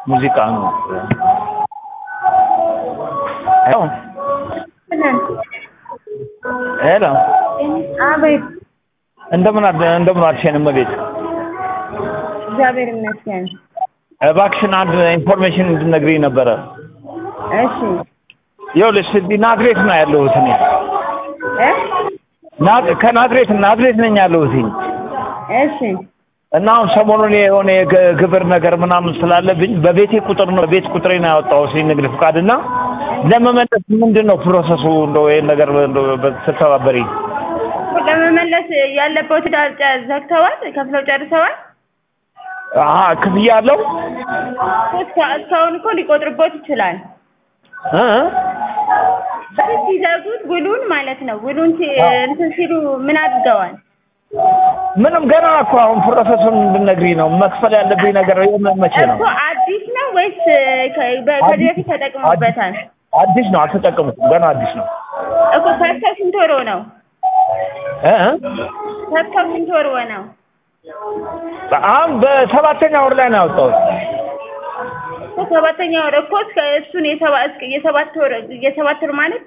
ሙዚቃ ነው። ሄሎ አቤት። እንደምን አልሽኝ እመቤት? እግዚአብሔር ይመስገን። እባክሽን አንድ ኢንፎርሜሽን እንድትነግሪኝ ነበረ። እሺ። ይኸውልሽ ናዝሬት ነው ያለሁት እኔ። ከናዝሬት ነኝ ያለሁት። እሺ። እና አሁን ሰሞኑን የሆነ የግብር ነገር ምናምን ስላለብኝ በቤቴ ቁጥር ነው ቤት ቁጥሬን ያወጣሁት ንግድ ፍቃድና ለመመለስ ምንድነው ፕሮሰሱ? እንደው ይሄን ነገር በተተባበሪ ለመመለስ ያለበት ዳርቻ ዘግተዋል፣ ከፍለው ጨርሰዋል። ክፍያ አለው። እስካሁን እኮ ሊቆጥርቦት ይችላል። ሲዘጉት ውሉን ማለት ነው። ውሉን እንትን ሲሉ ምን አድርገዋል? ምንም ገና እኮ አሁን ፕሮሰሱን እንድትነግሪኝ ነው። መክፈል ያለብኝ ነገር መቼ ነው? እኮ አዲስ ነው ወይስ ከዚህ በፊት ተጠቅመውበታል? አዲስ ነው፣ አልተጠቀሙትም። ገና አዲስ ነው እኮ። ፈርተው ስንት ወር ነው? ፈርተው ስንት ወር ነው? አሁን በሰባተኛ ወር ላይ ነው ያወጣሁት። ሰባተኛ ወር እኮ እሱን የሰባት ወር ማለት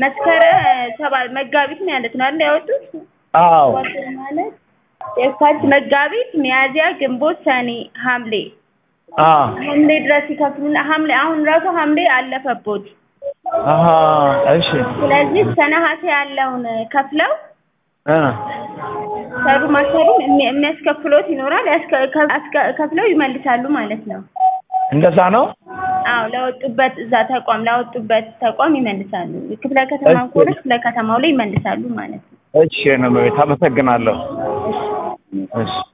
መጋቢት ማለት ነው አይደል ያወጡት? አዎ ማለት የካቲት፣ መጋቢት፣ ሚያዝያ፣ ግንቦት፣ ሰኔ፣ ሐምሌ ሐምሌ ድረስ ይከፍሉና አሁን ራሱ ሐምሌ አለፈቦት። እሺ። ስለዚህ ሰነሐሴ ያለውን ከፍለው ሰሩ ማሰሩን የሚያስከፍሉት ይኖራል። ከፍለው ይመልሳሉ ማለት ነው። እንደዛ ነው? አዎ ላወጡበት ላወጡበት ተቋም ይመልሳሉ። ክፍለ ከተማው ኮርስ ክፍለ ከተማው ላይ ይመልሳሉ ማለት ነው። እሺ ነው። አመሰግናለሁ። እሺ